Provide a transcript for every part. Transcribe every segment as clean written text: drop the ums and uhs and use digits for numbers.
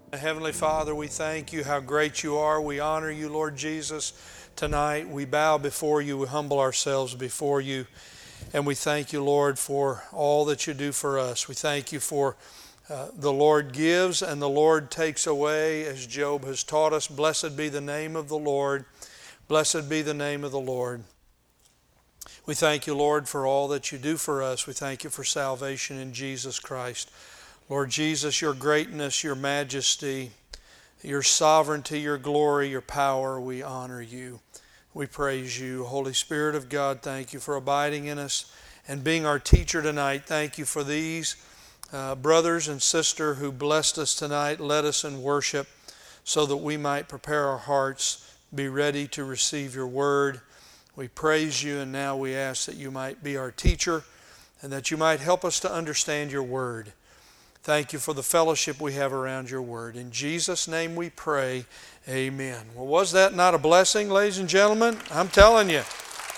Heavenly Father, we thank you how great you are. We honor you, Lord Jesus, tonight. We bow before you. We humble ourselves before you. And we thank you, Lord, for all that you do for us. We thank you for the Lord gives and the Lord takes away, as Job has taught us. Blessed be the name of the Lord. Blessed be the name of the Lord. We thank you, Lord, for all that you do for us. We thank you for salvation in Jesus Christ. Lord Jesus, your greatness, your majesty, your sovereignty, your glory, your power, we honor you. We praise you. Holy Spirit of God, thank you for abiding in us and being our teacher tonight. Thank you for these brothers and sisters who blessed us tonight, led us in worship so that we might prepare our hearts, be ready to receive your word. We praise you, and now we ask that you might be our teacher and that you might help us to understand your word. Thank you for the fellowship we have around your word. In Jesus' name we pray, amen. Well, was that not a blessing, ladies and gentlemen? I'm telling you.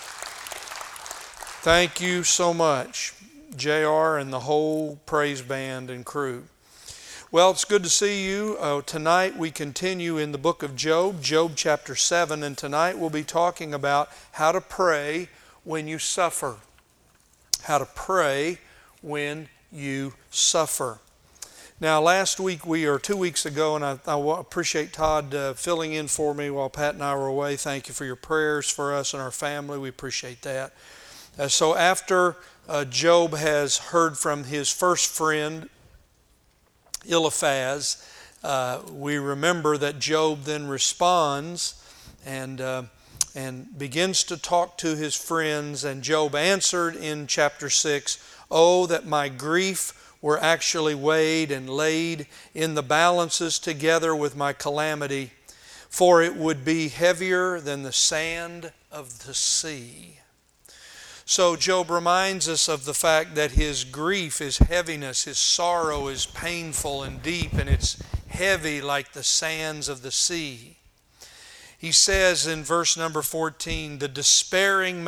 Thank you so much, JR and the whole praise band and crew. Well, it's good to see you. Tonight we continue in the book of Job, Job chapter 7, and tonight we'll be talking about how to pray when you suffer. How to pray when you suffer. Now, last week, 2 weeks ago, and I appreciate Todd filling in for me while Pat and I were away. Thank you for your prayers for us and our family. We appreciate that. So after Job has heard from his first friend, Eliphaz, we remember that Job then responds and begins to talk to his friends. And Job answered in chapter 6, "Oh, that my grief were actually weighed and laid in the balances together with my calamity, for it would be heavier than the sand of the sea." So Job reminds us of the fact that his grief, his heaviness, his sorrow is painful and deep, and it's heavy like the sands of the sea. He says in verse number 14, for the despairing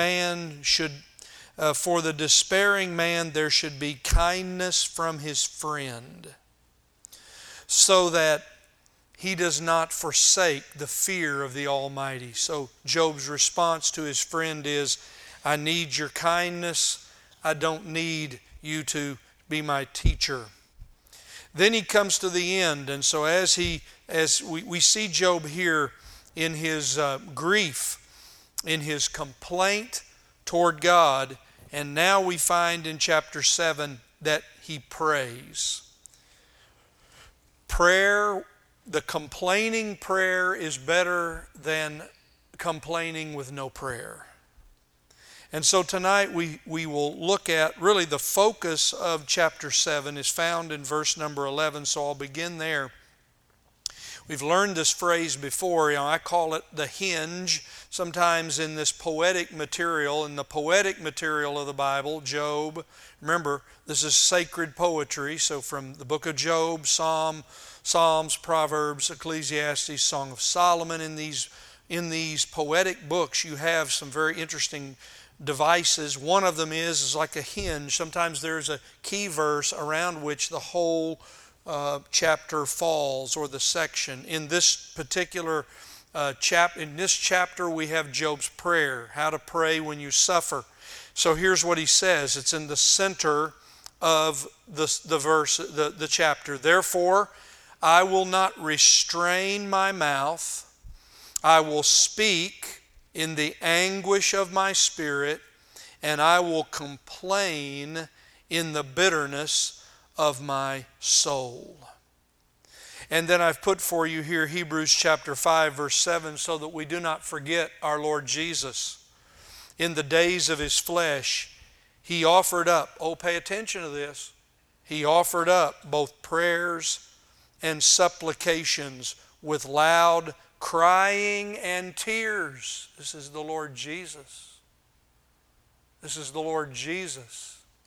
man there should be kindness from his friend, so that he does not forsake the fear of the Almighty. So Job's response to his friend is, I need your kindness. I don't need you to be my teacher. Then he comes to the end, and so as we see Job here in his grief, in his complaint toward God, and now we find in chapter 7 that he prays. Prayer, the complaining prayer is better than complaining with no prayer. And so tonight we will look at, really the focus of chapter 7 is found in verse number 11, so I'll begin there. We've learned this phrase before. I call it the hinge. Sometimes in this poetic material, in the poetic material of the Bible, Job, remember, this is sacred poetry, so from the book of Job, Psalms, Proverbs, Ecclesiastes, Song of Solomon, in these poetic books, you have some very interesting devices. One of them is like a hinge. Sometimes there's a key verse around which the whole chapter falls, or the section. In this particular chapter, we have Job's prayer, how to pray when you suffer. So here's what he says. It's in the center of the verse, the chapter. Therefore, I will not restrain my mouth. I will speak in the anguish of my spirit, and I will complain in the bitterness of my soul. And then I've put for you here Hebrews chapter 5 verse 7, so that we do not forget our Lord Jesus. In the days of his flesh, he offered up, pay attention to this, he offered up both prayers and supplications with loud crying and tears. This is the Lord Jesus. This is the Lord Jesus.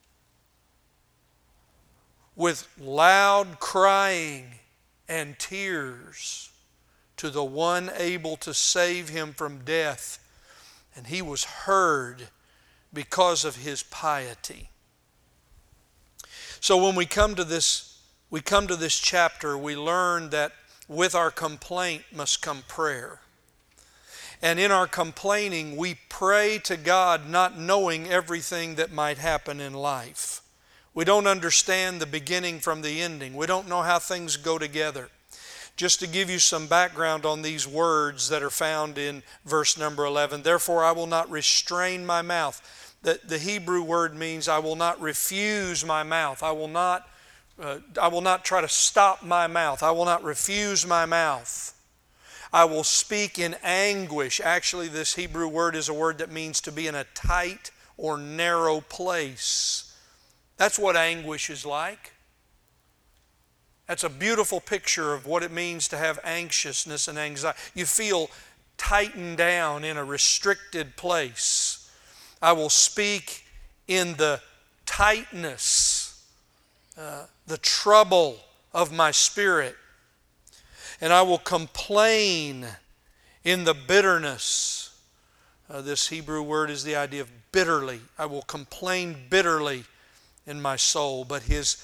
With loud crying and tears to the one able to save him from death. And he was heard because of his piety. So when we come to this chapter, we learn that with our complaint must come prayer. And in our complaining, we pray to God not knowing everything that might happen in life. We don't understand the beginning from the ending. We don't know how things go together. Just to give you some background on these words that are found in verse number 11. Therefore I will not restrain my mouth. The Hebrew word means I will not refuse my mouth. I will not try to stop my mouth. I will not refuse my mouth. I will speak in anguish. Actually, this Hebrew word is a word that means to be in a tight or narrow place. That's what anguish is like. That's a beautiful picture of what it means to have anxiousness and anxiety. You feel tightened down in a restricted place. I will speak in the tightness, the trouble of my spirit. And I will complain in the bitterness. This Hebrew word is the idea of bitterly. I will complain bitterly in my soul. But his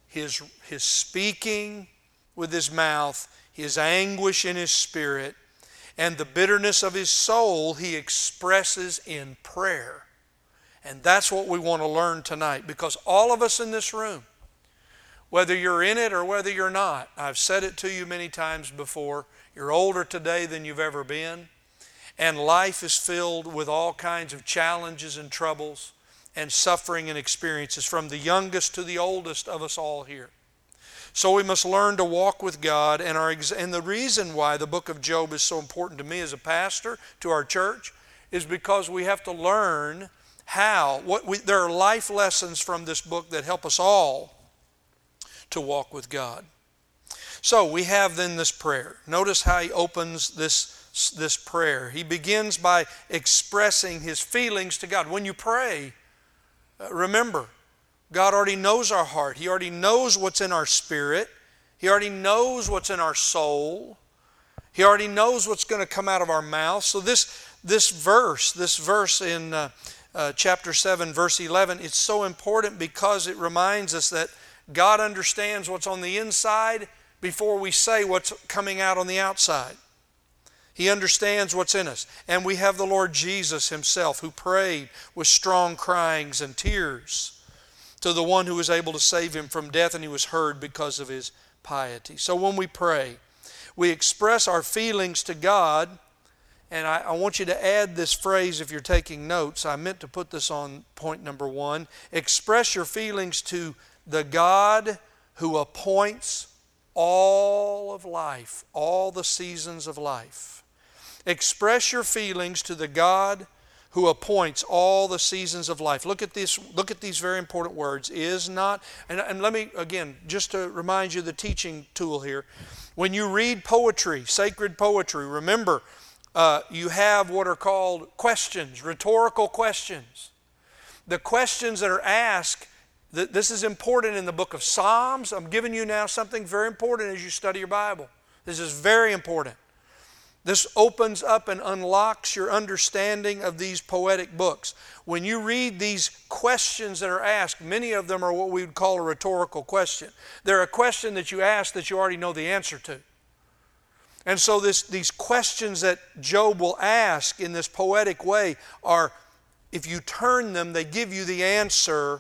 speaking with his mouth, his anguish in his spirit, and the bitterness of his soul he expresses in prayer. And that's what we want to learn tonight, because all of us in this room, whether you're in it or whether you're not, I've said it to you many times before, you're older today than you've ever been, and life is filled with all kinds of challenges and troubles and suffering and experiences, from the youngest to the oldest of us all here. So we must learn to walk with God, and the reason why the book of Job is so important to me as a pastor, to our church, is because we have to learn there are life lessons from this book that help us all to walk with God. So we have then this prayer. Notice how he opens this prayer. He begins by expressing his feelings to God. When you pray, remember, God already knows our heart. He already knows what's in our spirit. He already knows what's in our soul. He already knows what's going to come out of our mouth. So this verse in chapter 7, verse 11, it's so important because it reminds us that God understands what's on the inside before we say what's coming out on the outside. He understands what's in us. And we have the Lord Jesus himself, who prayed with strong cryings and tears to the one who was able to save him from death, and he was heard because of his piety. So when we pray, we express our feelings to God. And I want you to add this phrase if you're taking notes. I meant to put this on point number 1. Express your feelings to the God who appoints all of life, all the seasons of life. Express your feelings to the God who appoints all the seasons of life. Look at this. Look at these very important words. Is not, and let me, again, just to remind you the teaching tool here. When you read poetry, sacred poetry, remember, you have what are called questions, rhetorical questions. The questions that are asked, this is important in the book of Psalms. I'm giving you now something very important as you study your Bible. This is very important. This opens up and unlocks your understanding of these poetic books. When you read these questions that are asked, many of them are what we would call a rhetorical question. They're a question that you ask that you already know the answer to. And so these questions that Job will ask in this poetic way are, if you turn them, they give you the answer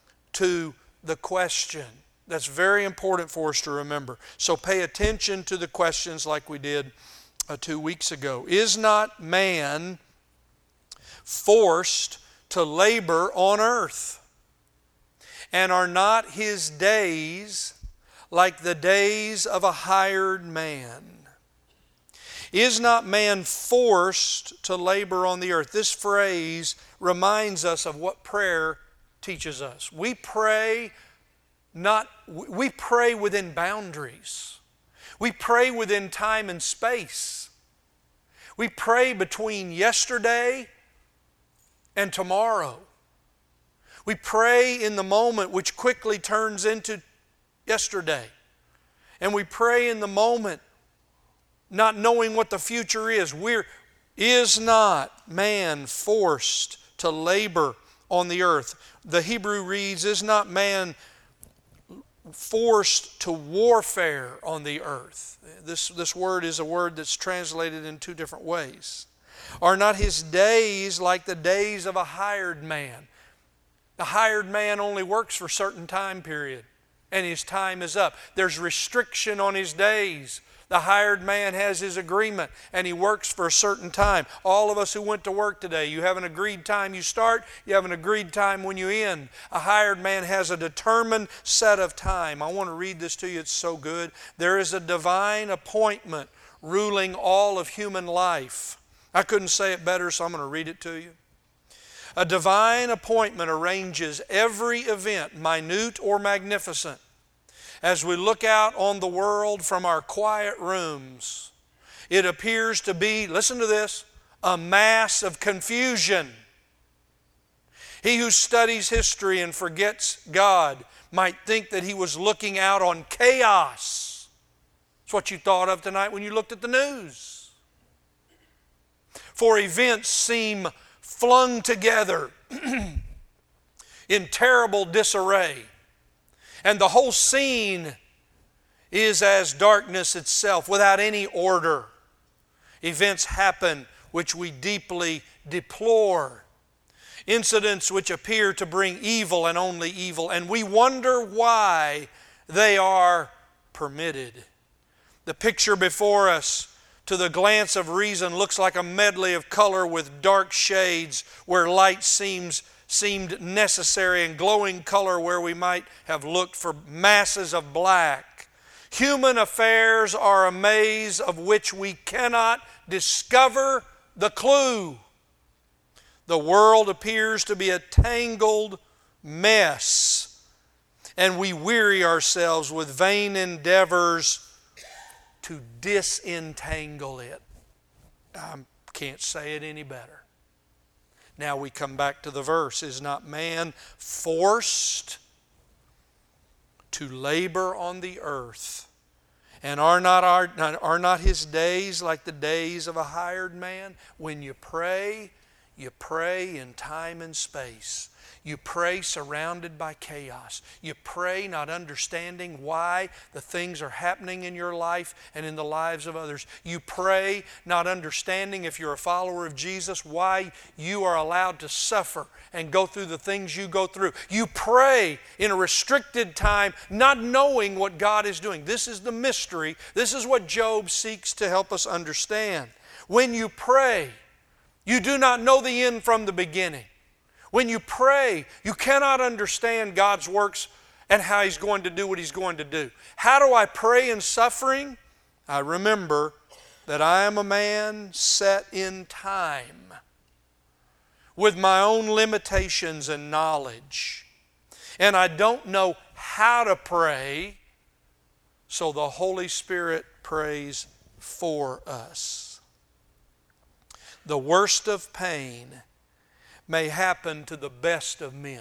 to the question. That's very important for us to remember. So pay attention to the questions like we did 2 weeks ago. Is not man forced to labor on earth? And are not his days like the days of a hired man? Is not man forced to labor on the earth? This phrase reminds us of what prayer teaches us. We pray within boundaries. We pray within time and space. We pray between yesterday and tomorrow. We pray in the moment, which quickly turns into yesterday. And we pray in the moment, not knowing what the future is. Is not man forced to labor on the earth? The Hebrew reads, is not man forced to warfare on the earth. This word is a word that's translated in two different ways. Are not his days like the days of a hired man? The hired man only works for a certain time period, and his time is up. There's restriction on his days. The hired man has his agreement, and he works for a certain time. All of us who went to work today, you have an agreed time you start, you have an agreed time when you end. A hired man has a determined set of time. I want to read this to you, it's so good. There is a divine appointment ruling all of human life. I couldn't say it better, so I'm going to read it to you. A divine appointment arranges every event, minute or magnificent. As we look out on the world from our quiet rooms, it appears to be, listen to this, a mass of confusion. He who studies history and forgets God might think that he was looking out on chaos. That's what you thought of tonight when you looked at the news. For events seem flung together in terrible disarray. And the whole scene is as darkness itself, without any order. Events happen which we deeply deplore. Incidents which appear to bring evil and only evil, and we wonder why they are permitted. The picture before us, to the glance of reason, looks like a medley of color with dark shades where light seemed necessary, and glowing color where we might have looked for masses of black. Human affairs are a maze of which we cannot discover the clue. The world appears to be a tangled mess, and we weary ourselves with vain endeavors to disentangle it. I can't say it any better. Now we come back to the verse. Is not man forced to labor on the earth? And are not his days like the days of a hired man? When you pray in time and space. You pray surrounded by chaos. You pray not understanding why the things are happening in your life and in the lives of others. You pray not understanding, if you're a follower of Jesus, why you are allowed to suffer and go through the things you go through. You pray in a restricted time, not knowing what God is doing. This is the mystery. This is what Job seeks to help us understand. When you pray, you do not know the end from the beginning. When you pray, you cannot understand God's works and how He's going to do what He's going to do. How do I pray in suffering? I remember that I am a man set in time with my own limitations and knowledge. And I don't know how to pray, so the Holy Spirit prays for us. The worst of pain may happen to the best of men.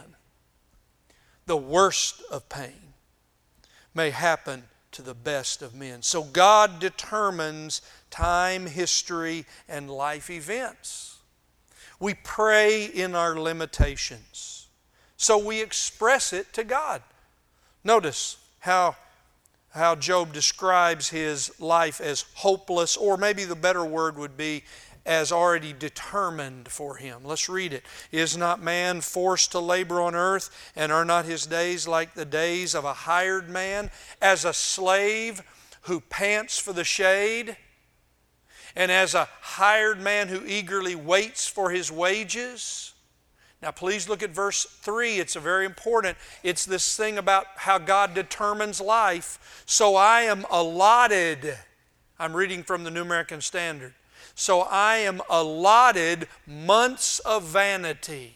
The worst of pain may happen to the best of men. So God determines time, history, and life events. We pray in our limitations. So we express it to God. Notice how Job describes his life as hopeless, or maybe the better word would be as already determined for him. Let's read it. Is not man forced to labor on earth, and are not his days like the days of a hired man, as a slave who pants for the shade, and as a hired man who eagerly waits for his wages? Now please look at verse 3. It's a very important. It's this thing about how God determines life. So I am allotted. I'm reading from the New American Standard. So I am allotted months of vanity.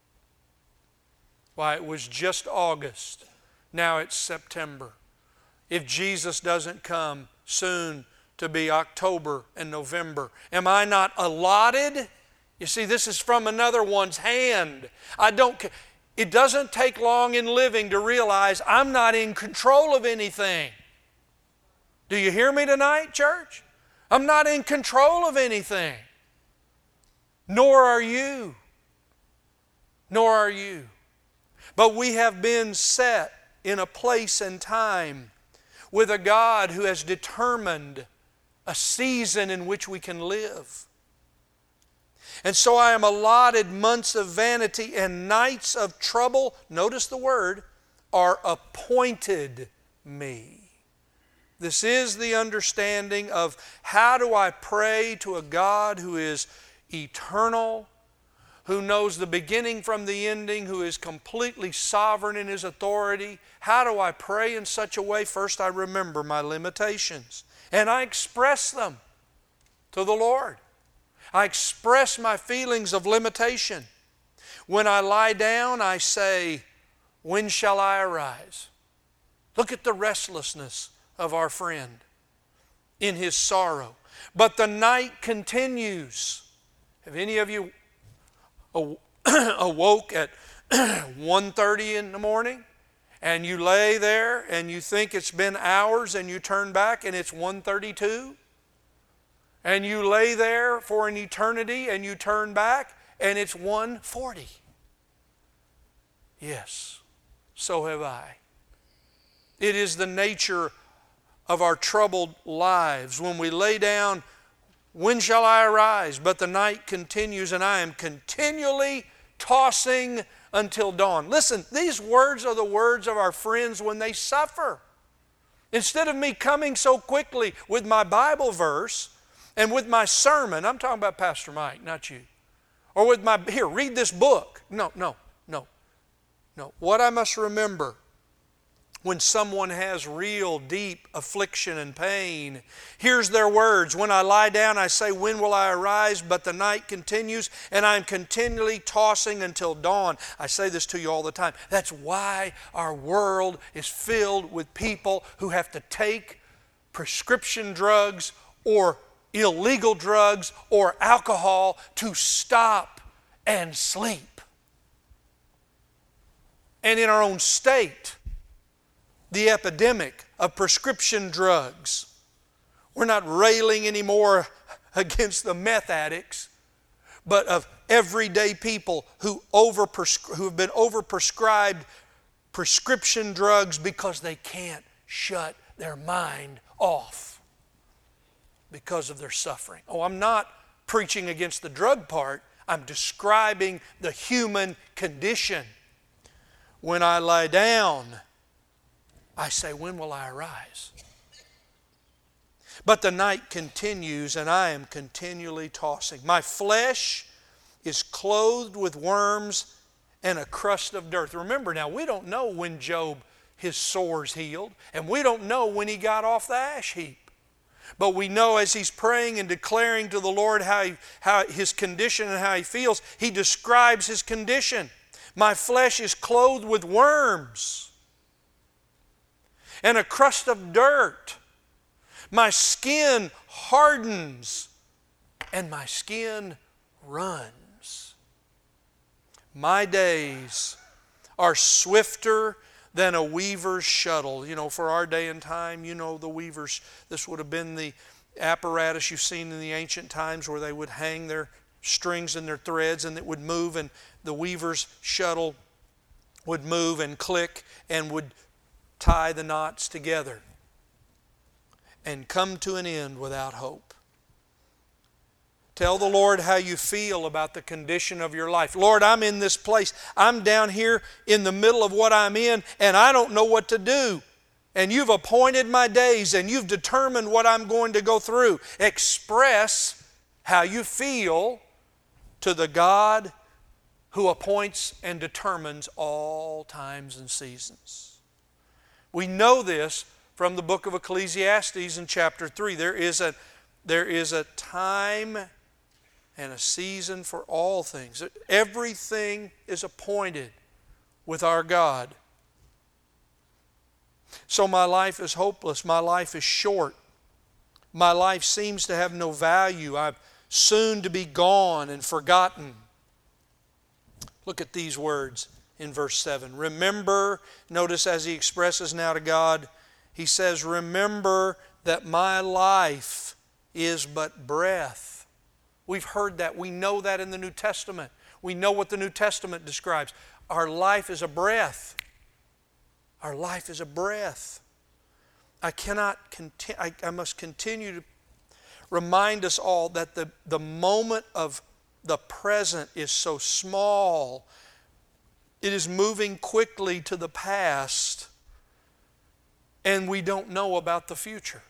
Why, it was just August. Now it's September. If Jesus doesn't come soon to be October and November, am I not allotted? You see, this is from another one's hand. It doesn't take long in living to realize I'm not in control of anything. Do you hear me tonight, church? I'm not in control of anything. Nor are you. Nor are you. But we have been set in a place and time with a God who has determined a season in which we can live. And so I am allotted months of vanity and nights of trouble, notice the word, are appointed me. This is the understanding of how do I pray to a God who is eternal, who knows the beginning from the ending, who is completely sovereign in His authority. How do I pray in such a way? First, I remember my limitations, and I express them to the Lord. I express my feelings of limitation. When I lie down, I say, when shall I arise? Look at the restlessness of our friend in his sorrow. But the night continues. Have any of you awoke at 1:30 in the morning and you lay there and you think it's been hours and you turn back and it's 1:32? And you lay there for an eternity and you turn back and it's 1:40. Yes, so have I. It is the nature of our troubled lives. When we lay down, when shall I arise? But the night continues and I am continually tossing until dawn. Listen, these words are the words of our friends when they suffer. Instead of me coming so quickly with my Bible verse and with my sermon, I'm talking about Pastor Mike, not you. Or with my, here, read this book. No. What I must remember when someone has real deep affliction and pain, here's their words. When I lie down, I say, when will I arise? But the night continues, and I'm continually tossing until dawn. I say this to you all the time. That's why our world is filled with people who have to take prescription drugs or illegal drugs or alcohol to stop and sleep. And in our own state, the epidemic of prescription drugs. We're not railing anymore against the meth addicts, but of everyday people who have been overprescribed prescription drugs because they can't shut their mind off because of their suffering. Oh, I'm not preaching against the drug part. I'm describing the human condition. When I lie down, I say, when will I arise? But the night continues and I am continually tossing. My flesh is clothed with worms and a crust of dirt. Remember now, we don't know when Job, his sores healed, and we don't know when he got off the ash heap. But we know as he's praying and declaring to the Lord how his condition and how he feels, he describes his condition. My flesh is clothed with worms and a crust of dirt. My skin hardens and my skin runs. My days are swifter than a weaver's shuttle. You know, for our day and time, you know the weavers, this would have been the apparatus you've seen in the ancient times where they would hang their strings and their threads and it would move, and the weaver's shuttle would move and click and would tie the knots together and come to an end without hope. Tell the Lord how you feel about the condition of your life. Lord, I'm in this place. I'm down here in the middle of what I'm in, and I don't know what to do. And you've appointed my days, and you've determined what I'm going to go through. Express how you feel to the God who appoints and determines all times and seasons. We know this from the book of Ecclesiastes in chapter 3. There is a time and a season for all things. Everything is appointed with our God. So my life is hopeless. My life is short. My life seems to have no value. I'm soon to be gone and forgotten. Look at these words in verse 7. Remember, notice as he expresses now to God, he says, remember that my life is but breath. We've heard that. We know that in the New Testament. We know what the New Testament describes. Our life is a breath. Our life is a breath. I must continue to remind us all that the moment of the present is so small. It is moving quickly to the past, and we don't know about the future.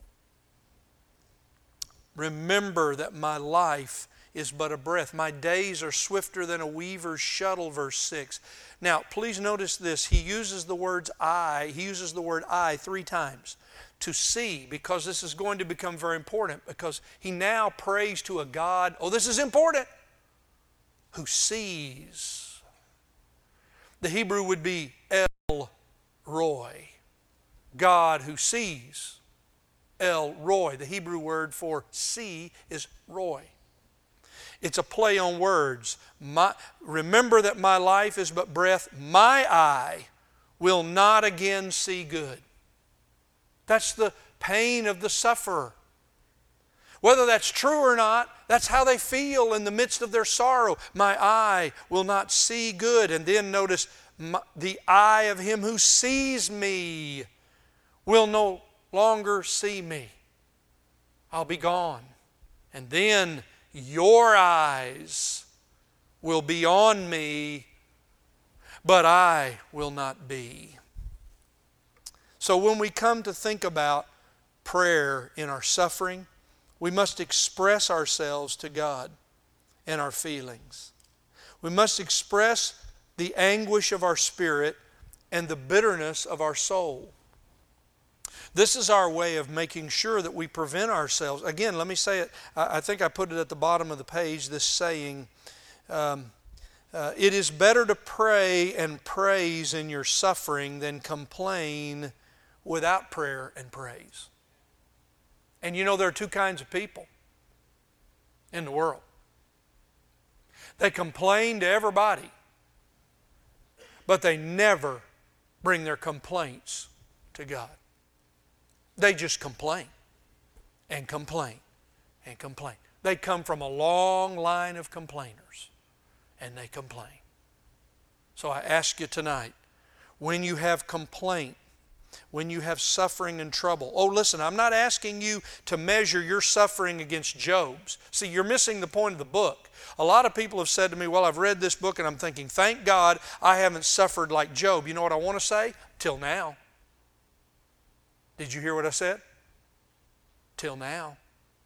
Remember that my life is but a breath. My days are swifter than a weaver's shuttle, verse 6. Now, please notice this. He uses the words I. He uses the word I 3 times. To see, because this is going to become very important, because he now prays to a God, oh, this is important, who sees. The Hebrew would be El Roy, God who sees. El Roy, the Hebrew word for see is Roy. It's a play on words. Remember that my life is but breath. My eye will not again see good. That's the pain of the sufferer. Whether that's true or not, that's how they feel in the midst of their sorrow. My eye will not see good. And then notice, the eye of him who sees me will no longer see me. I'll be gone. And then your eyes will be on me, but I will not be. So when we come to think about prayer in our suffering, we must express ourselves to God and our feelings. We must express the anguish of our spirit and the bitterness of our soul. This is our way of making sure that we prevent ourselves. Again, let me say it. I think I put it at the bottom of the page, this saying, it is better to pray and praise in your suffering than complain without prayer and praise. And you know, there are 2 kinds of people in the world. They complain to everybody, but they never bring their complaints to God. They just complain and complain and complain. They come from a long line of complainers, and they complain. So I ask you tonight, when you have complaint, when you have suffering and trouble. Oh, listen, I'm not asking you to measure your suffering against Job's. See, you're missing the point of the book. A lot of people have said to me, well, I've read this book and I'm thinking, thank God I haven't suffered like Job. You know what I want to say? Till now. Did you hear what I said? Till now.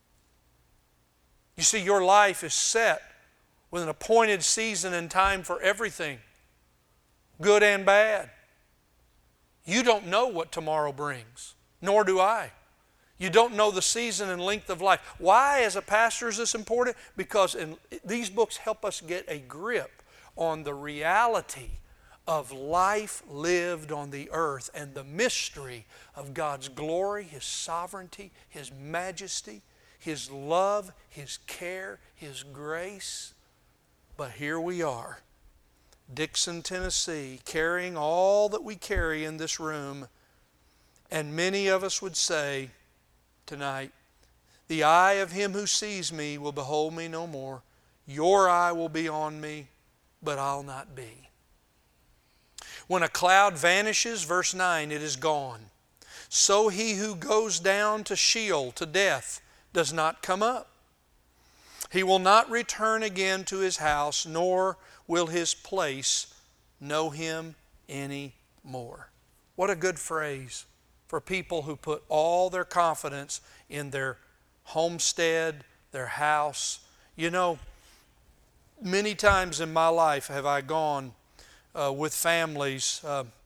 You see, your life is set with an appointed season and time for everything, good and bad. You don't know what tomorrow brings, nor do I. You don't know the season and length of life. Why, as a pastor, is this important? Because these books help us get a grip on the reality of life lived on the earth and the mystery of God's glory, His sovereignty, His majesty, His love, His care, His grace. But here we are, Dixon, Tennessee, carrying all that we carry in this room. And many of us would say tonight, the eye of him who sees me will behold me no more. Your eye will be on me, but I'll not be. When a cloud vanishes, verse 9, it is gone. So he who goes down to Sheol, to death, does not come up. He will not return again to his house, nor will his place know him any more. What a good phrase for people who put all their confidence in their homestead, their house. You know, many times in my life have I gone with families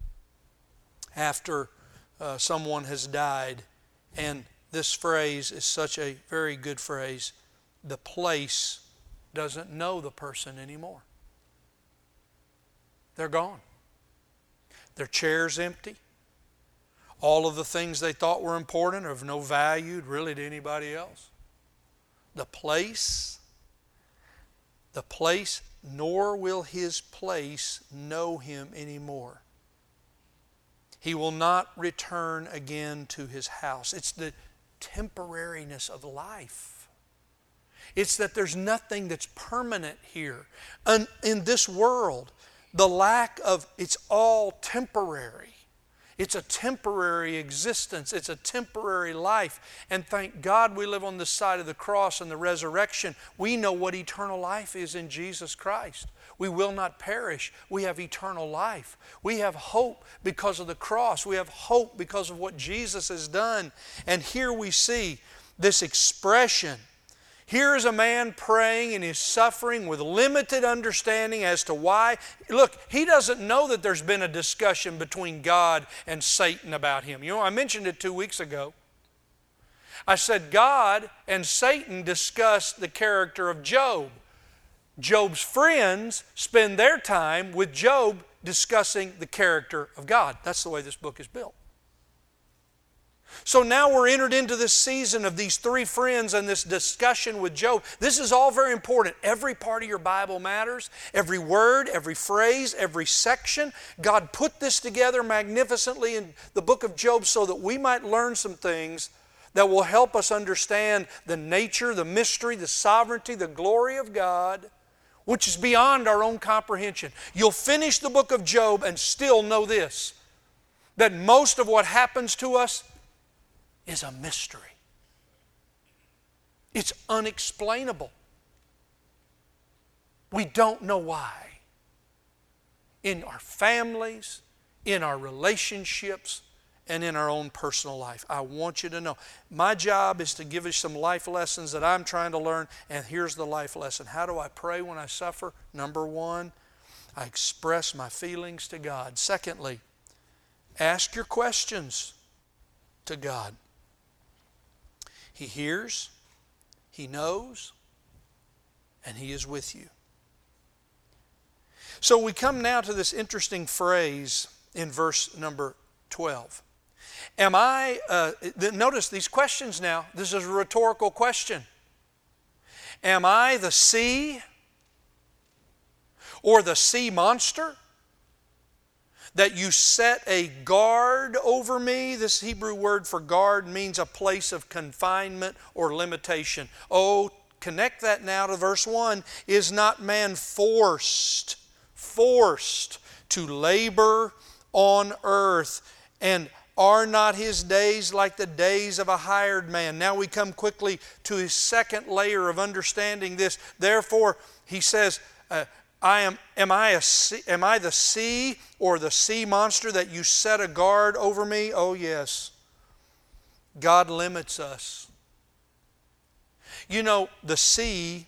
after someone has died, and this phrase is such a very good phrase. The place doesn't know the person anymore. They're gone. Their chair's empty. All of the things they thought were important are of no value really to anybody else. The place, nor will his place know him anymore. He will not return again to his house. It's the temporariness of life. It's that there's nothing that's permanent here. And in this world, the lack of, it's all temporary. It's a temporary existence. It's a temporary life. And thank God we live on this side of the cross and the resurrection. We know what eternal life is in Jesus Christ. We will not perish. We have eternal life. We have hope because of the cross. We have hope because of what Jesus has done. And here we see this expression. Here is a man praying in his suffering with limited understanding as to why. Look, he doesn't know that there's been a discussion between God and Satan about him. You know, I mentioned it 2 weeks ago. I said God and Satan discussed the character of Job. Job's friends spend their time with Job discussing the character of God. That's the way this book is built. So now we're entered into this season of these three friends and this discussion with Job. This is all very important. Every part of your Bible matters. Every word, every phrase, every section. God put this together magnificently in the book of Job so that we might learn some things that will help us understand the nature, the mystery, the sovereignty, the glory of God, which is beyond our own comprehension. You'll finish the book of Job and still know this, that most of what happens to us is a mystery. It's unexplainable. We don't know why. In our families, in our relationships, and in our own personal life. I want you to know. My job is to give you some life lessons that I'm trying to learn, and here's the life lesson. How do I pray when I suffer? Number one, I express my feelings to God. Secondly, ask your questions to God. He hears, He knows, and He is with you. So we come now to this interesting phrase in verse number 12. Notice these questions now. This is a rhetorical question. Am I the sea or the sea monster that you set a guard over me? This Hebrew word for guard means a place of confinement or limitation. Oh, connect that now to verse 1. Is not man forced to labor on earth, and are not his days like the days of a hired man? Now we come quickly to his second layer of understanding this. Therefore, he says, Am I the sea or the sea monster that you set a guard over me? Oh yes. God limits us. You know, the sea,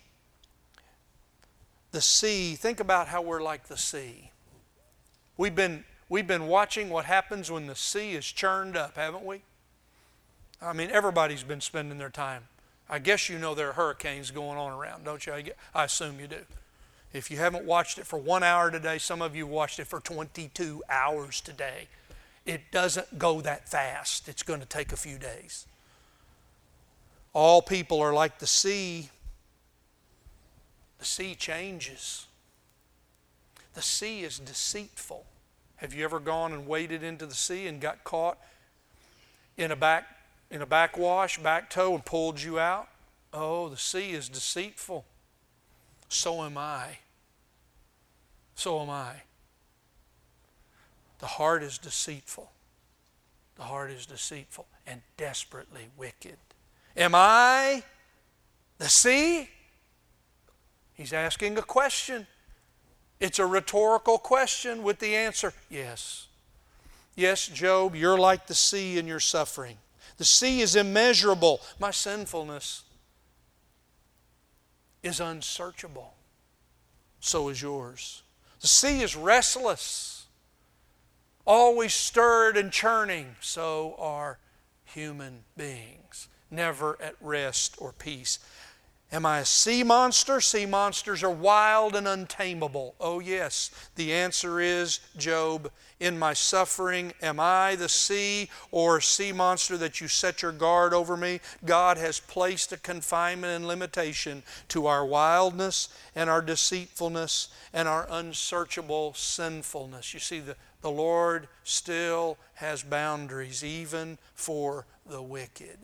think about how we're like the sea. We've been watching what happens when the sea is churned up, haven't we? I mean, everybody's been spending their time. I guess you know there are hurricanes going on around, don't you? I assume you do. If you haven't watched it for 1 hour today, some of you watched it for 22 hours today. It doesn't go that fast. It's going to take a few days. All people are like the sea. The sea changes. The sea is deceitful. Have you ever gone and waded into the sea and got caught in a backwash, back toe, and pulled you out? Oh, the sea is deceitful. So am I. So am I. The heart is deceitful. The heart is deceitful and desperately wicked. Am I the sea? He's asking a question. It's a rhetorical question with the answer, yes. Yes, Job, you're like the sea in your suffering. The sea is immeasurable. My sinfulness is unsearchable. So is yours. The sea is restless, always stirred and churning. So are human beings, never at rest or peace. Am I a sea monster? Sea monsters are wild and untamable. Oh yes, the answer is, Job, in my suffering, am I the sea or sea monster that you set your guard over me? God has placed a confinement and limitation to our wildness and our deceitfulness and our unsearchable sinfulness. You see, the Lord still has boundaries even for the wicked.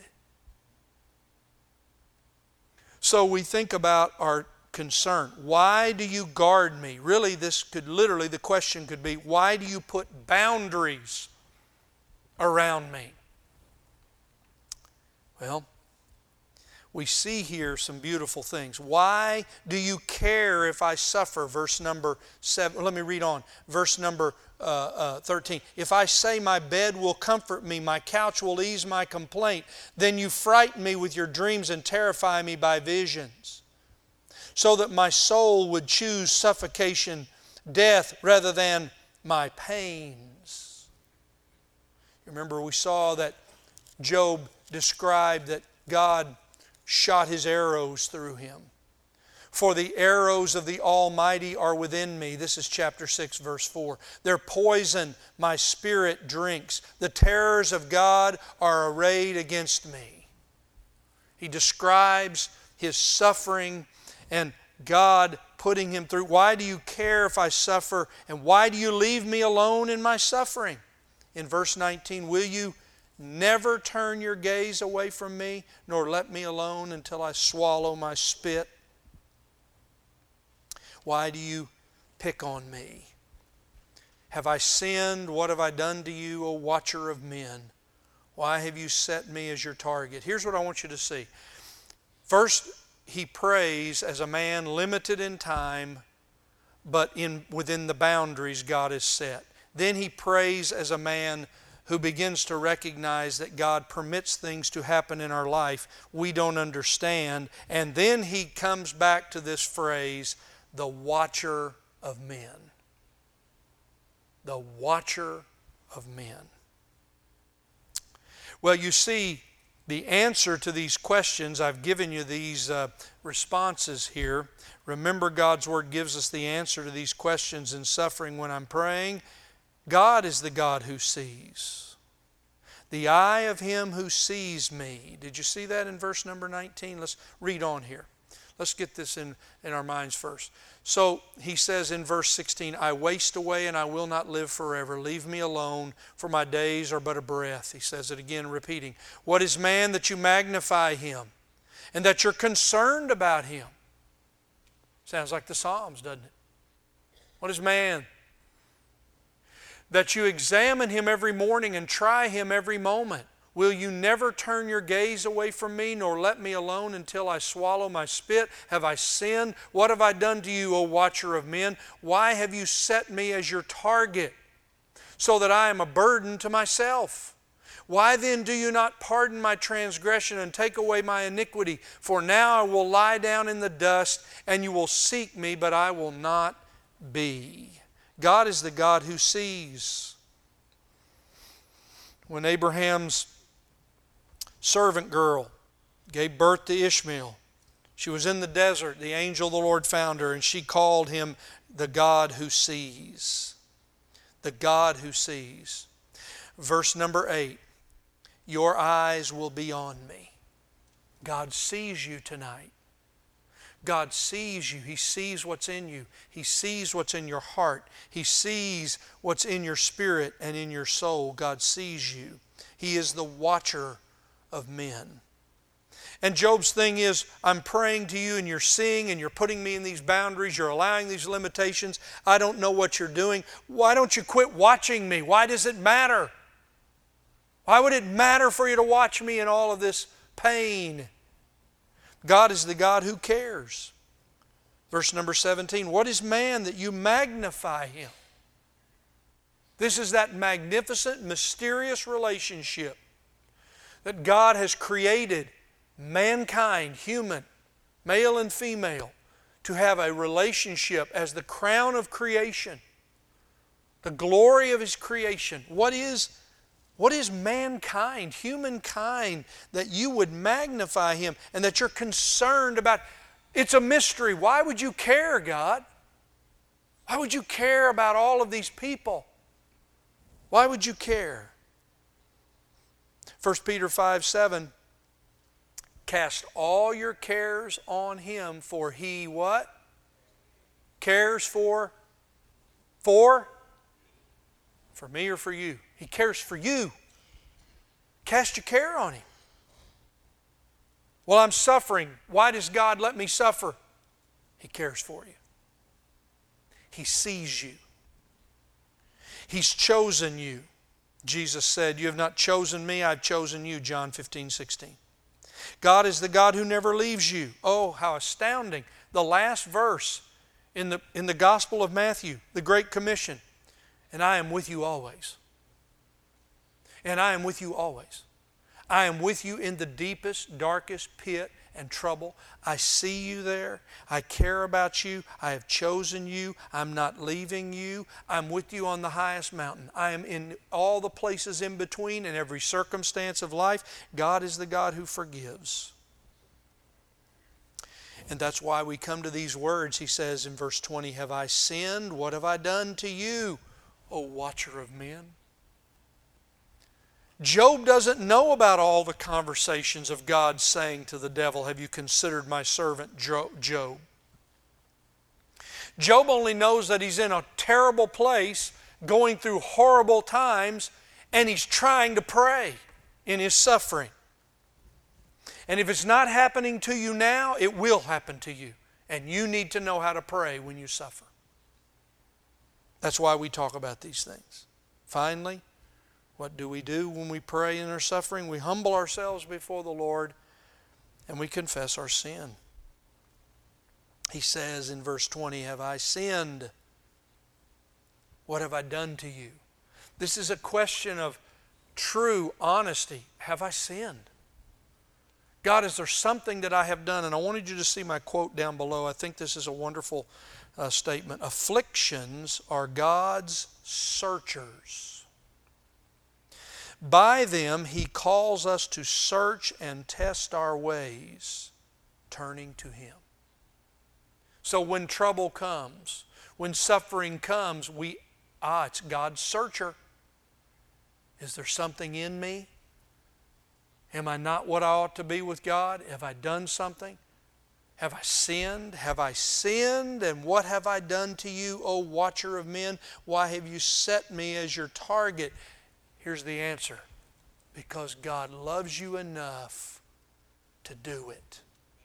So we think about our concern. Why do you guard me? Really, the question could be, why do you put boundaries around me. Well, we see here some beautiful things. Why do you care if I suffer? Verse number 7. Let me read on. Verse number 13. If I say my bed will comfort me, my couch will ease my complaint, then you frighten me with your dreams and terrify me by visions, so that my soul would choose suffocation, death, rather than my pains. You remember we saw that Job described that God shot his arrows through him. For the arrows of the Almighty are within me. This is chapter 6, verse 4. Their poison my spirit drinks. The terrors of God are arrayed against me. He describes his suffering and God putting him through. Why do you care if I suffer? And why do you leave me alone in my suffering? In verse 19, will you never turn your gaze away from me, nor let me alone until I swallow my spit? Why do you pick on me? Have I sinned? What have I done to you, O watcher of men? Why have you set me as your target? Here's what I want you to see. First, he prays as a man limited in time, but within the boundaries God has set. Then he prays as a man who begins to recognize that God permits things to happen in our life we don't understand. And then he comes back to this phrase, the watcher of men. The watcher of men. Well, you see, the answer to these questions, I've given you these responses here. Remember, God's Word gives us the answer to these questions in suffering when I'm praying. God is the God who sees. The eye of him who sees me. Did you see that in verse number 19? Let's read on here. Let's get this in our minds first. So he says in verse 16, I waste away and I will not live forever. Leave me alone, for my days are but a breath. He says it again, repeating. What is man that you magnify him, and that you're concerned about him? Sounds like the Psalms, doesn't it? What is man? That you examine him every morning and try him every moment. Will you never turn your gaze away from me, nor let me alone until I swallow my spit? Have I sinned? What have I done to you, O watcher of men? Why have you set me as your target, so that I am a burden to myself? Why then do you not pardon my transgression and take away my iniquity? For now I will lie down in the dust, and you will seek me, but I will not be. God is the God who sees. When Abraham's servant girl gave birth to Ishmael, she was in the desert. The angel of the Lord found her, and she called him the God who sees. The God who sees. Verse number 8, your eyes will be on me. God sees you tonight. God sees you. He sees what's in you. He sees what's in your heart. He sees what's in your spirit and in your soul. God sees you. He is the watcher of men. And Job's thing is, I'm praying to you and you're seeing and you're putting me in these boundaries. You're allowing these limitations. I don't know what you're doing. Why don't you quit watching me? Why does it matter? Why would it matter for you to watch me in all of this pain? God is the God who cares. Verse number 17, what is man that you magnify him? This is that magnificent, mysterious relationship that God has created mankind, human, male and female, to have a relationship as the crown of creation, the glory of His creation. What is mankind, humankind, that you would magnify Him and that you're concerned about? It's a mystery. Why would you care, God? Why would you care about all of these people? Why would you care? 1 Peter 5:7, cast all your cares on Him, for He what? Cares for me or for you? He cares for you. Cast your care on Him. Well, I'm suffering. Why does God let me suffer? He cares for you. He sees you. He's chosen you. Jesus said, you have not chosen me, I've chosen you, John 15:16. God is the God who never leaves you. Oh, how astounding. The last verse in the Gospel of Matthew, the Great Commission. And I am with you always. And I am with you always. I am with you in the deepest, darkest pit and trouble. I see you there. I care about you. I have chosen you. I'm not leaving you. I'm with you on the highest mountain. I am in all the places in between, in every circumstance of life. God is the God who forgives. And that's why we come to these words. He says in verse 20, have I sinned? What have I done to you, O watcher of men? Job doesn't know about all the conversations of God saying to the devil, have you considered my servant Job? Job only knows that he's in a terrible place, going through horrible times, and he's trying to pray in his suffering. And if it's not happening to you now, it will happen to you. And you need to know how to pray when you suffer. That's why we talk about these things. Finally, what do we do when we pray in our suffering? We humble ourselves before the Lord and we confess our sin. He says in verse 20, have I sinned? What have I done to you? This is a question of true honesty. Have I sinned? God, is there something that I have done? And I wanted you to see my quote down below. I think this is a wonderful statement. Afflictions are God's searchers. By them He calls us to search and test our ways, turning to Him. So when trouble comes, when suffering comes, it's God's searcher. Is there something in me? Am I not what I ought to be with God? Have I done something? Have I sinned? Have I sinned? And what have I done to you, O watcher of men? Why have you set me as your target? Here's the answer. Because God loves you enough to do it.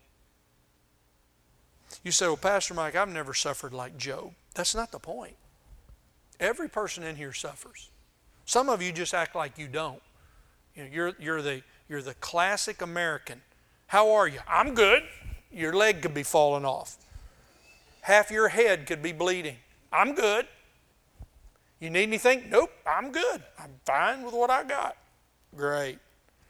You say, well, Pastor Mike, I've never suffered like Job. That's not the point. Every person in here suffers. Some of you just act like you don't. You know, you're the classic American. How are you? I'm good. Your leg could be falling off. Half your head could be bleeding. I'm good. You need anything? Nope, I'm good. I'm fine with what I got. Great.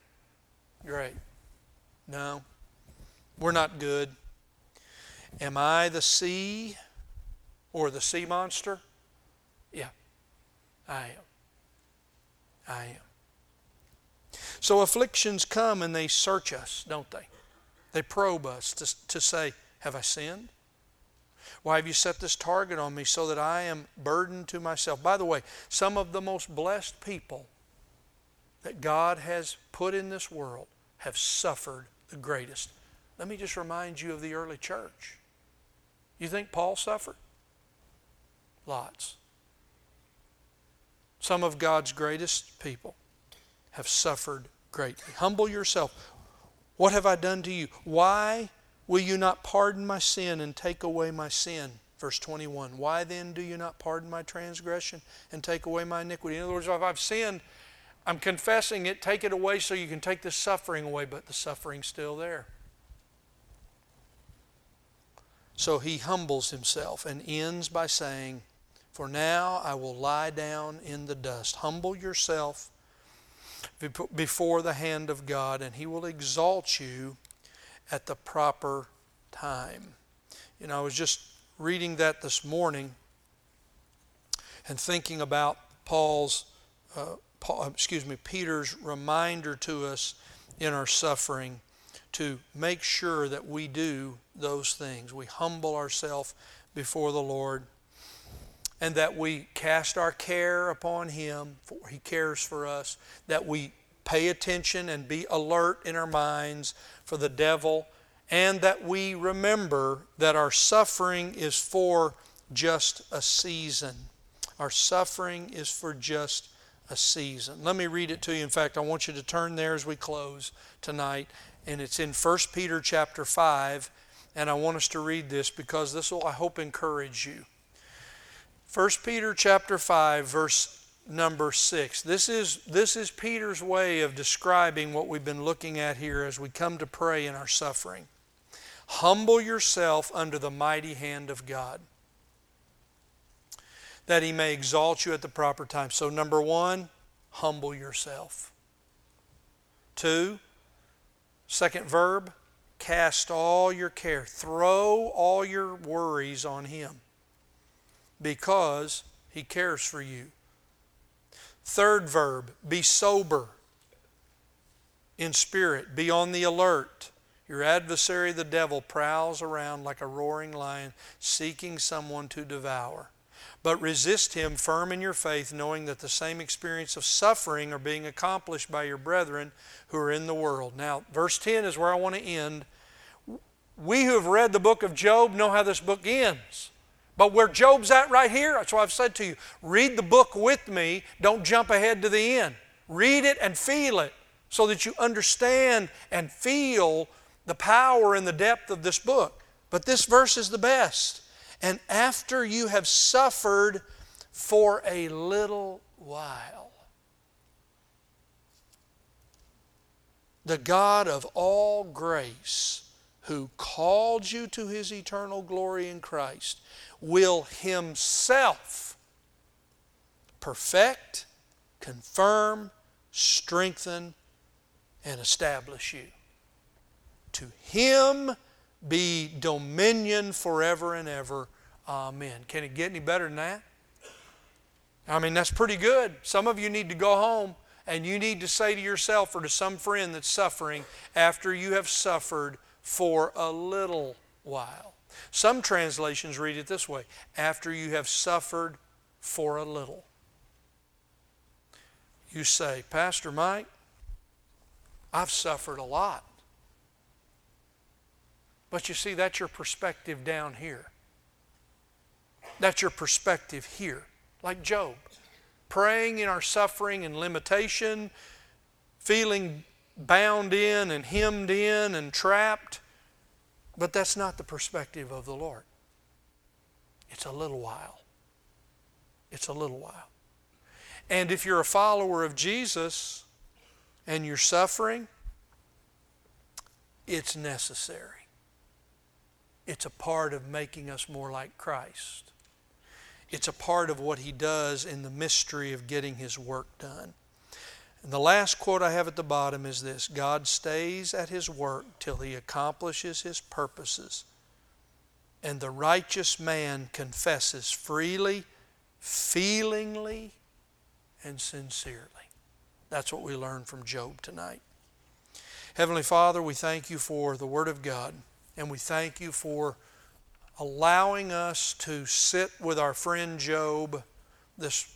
No, we're not good. Am I the sea or the sea monster? Yeah, I am. So afflictions come and they search us, don't they? They probe us to say, have I sinned? Why have you set this target on me so that I am burdened to myself? By the way, some of the most blessed people that God has put in this world have suffered the greatest. Let me just remind you of the early church. You think Paul suffered? Lots. Some of God's greatest people have suffered greatly. Humble yourself. What have I done to you? Why will you not pardon my sin and take away my sin? Verse 21. Why then do you not pardon my transgression and take away my iniquity? In other words, if I've sinned, I'm confessing it, take it away so you can take the suffering away, but the suffering's still there. So he humbles himself and ends by saying, for now I will lie down in the dust. Humble yourself before the hand of God, and He will exalt you at the proper time. You know, I was just reading that this morning and thinking about Peter's reminder to us in our suffering to make sure that we do those things. We humble ourselves before the Lord, and that we cast our care upon Him, for He cares for us, that we pay attention and be alert in our minds for the devil, and that we remember that our suffering is for just a season. Our suffering is for just a season. Let me read it to you. In fact, I want you to turn there as we close tonight, and it's in 1 Peter chapter 5, and I want us to read this because this will, I hope, encourage you. 1 Peter chapter 5, verse number 6. This is Peter's way of describing what we've been looking at here as we come to pray in our suffering. Humble yourself under the mighty hand of God, that He may exalt you at the proper time. So number 1, humble yourself. 2, second verb, cast all your care. Throw all your worries on Him, because He cares for you. Third verb, be sober in spirit. Be on the alert. Your adversary, the devil, prowls around like a roaring lion, seeking someone to devour. But resist him firm in your faith, knowing that the same experience of suffering are being accomplished by your brethren who are in the world. Now, verse 10 is where I want to end. We who have read the book of Job know how this book ends. But where Job's at right here, that's why I've said to you, read the book with me. Don't jump ahead to the end. Read it and feel it so that you understand and feel the power and the depth of this book. But this verse is the best. And after you have suffered for a little while, the God of all grace, who called you to His eternal glory in Christ, will Himself perfect, confirm, strengthen, and establish you. To Him be dominion forever and ever. Amen. Can it get any better than that? I mean, that's pretty good. Some of you need to go home and you need to say to yourself or to some friend that's suffering, after you have suffered for a little while. Some translations read it this way, after you have suffered for a little. You say, Pastor Mike, I've suffered a lot. But you see, that's your perspective down here. That's your perspective here. Like Job. Praying in our suffering and limitation, feeling bound in and hemmed in and trapped. But that's not the perspective of the Lord. It's a little while. It's a little while. And if you're a follower of Jesus and you're suffering, it's necessary. It's a part of making us more like Christ. It's a part of what He does in the mystery of getting His work done. And the last quote I have at the bottom is this: God stays at His work till He accomplishes His purposes, and the righteous man confesses freely, feelingly, and sincerely. That's what we learn from Job tonight. Heavenly Father, we thank You for the Word of God. And we thank You for allowing us to sit with our friend Job, this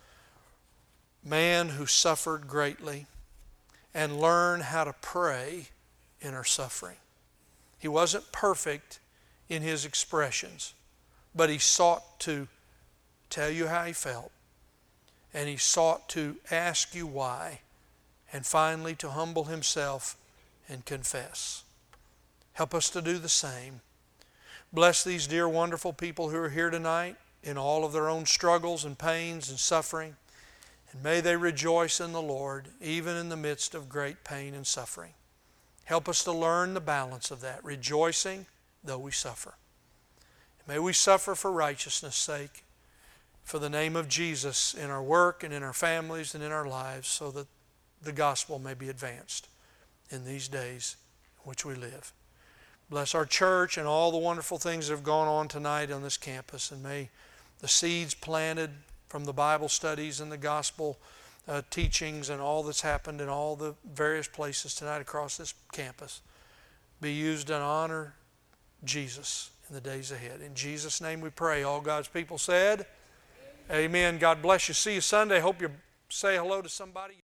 man who suffered greatly, and learn how to pray in our suffering. He wasn't perfect in his expressions, but he sought to tell You how he felt, and he sought to ask You why, and finally to humble himself and confess. Help us to do the same. Bless these dear, wonderful people who are here tonight in all of their own struggles and pains and suffering. And may they rejoice in the Lord, even in the midst of great pain and suffering. Help us to learn the balance of that, rejoicing though we suffer. And may we suffer for righteousness' sake, for the name of Jesus in our work and in our families and in our lives, so that the gospel may be advanced in these days in which we live. Bless our church and all the wonderful things that have gone on tonight on this campus. And may the seeds planted from the Bible studies and the gospel teachings and all that's happened in all the various places tonight across this campus be used to honor Jesus in the days ahead. In Jesus' name we pray. All God's people said, Amen. God bless you. See you Sunday. Hope you say hello to somebody.